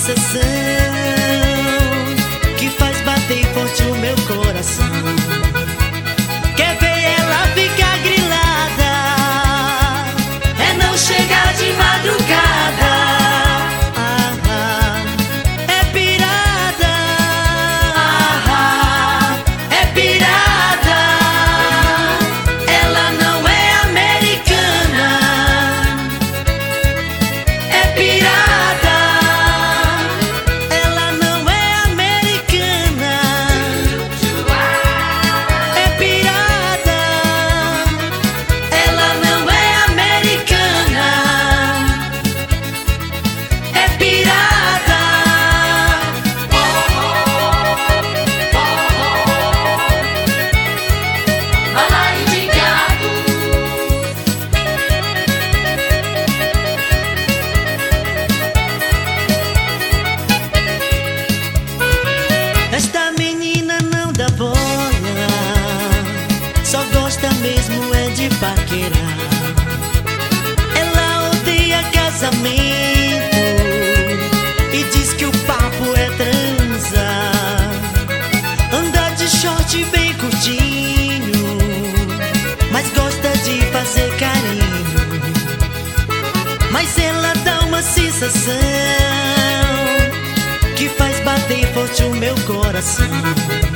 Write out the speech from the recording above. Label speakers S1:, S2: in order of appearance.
S1: sensação que faz bater forte o meu coração. Quer ver ela ficar grilada? É não chegar de madrugada. É pirada. É pirada. Ela não é americana. É pirada. Ela não é americana. É pirada. Ela não é americana. É pirada. Balaio de gato. Esta menina não dá bola, só gosta mesmo é de paquerar. Ela odeia casamento e diz que o papo é transar. Anda de short bem curtinho, mas gosta de fazer carinho. Mas ela dá uma sensação que faz bater forte o meu coração.